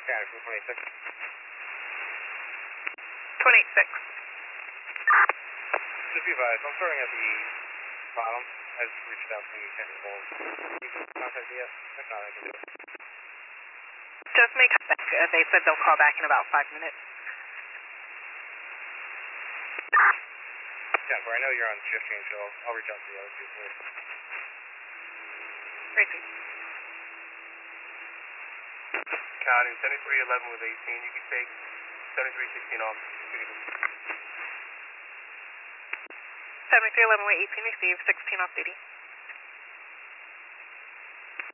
Scanner from 26. 286. Just be advised, I'm starting at the bottom. I just reached out to the technical. You can contact me yet? If not, I can do it. Just make contact. They said they'll call back in about 5 minutes. Jennifer, I know you're on shift change, so I'll reach out to the other people here. Tracy. Counting 7311 with 18. You can take 7316 off. 7311 with 18 received, 16 off duty.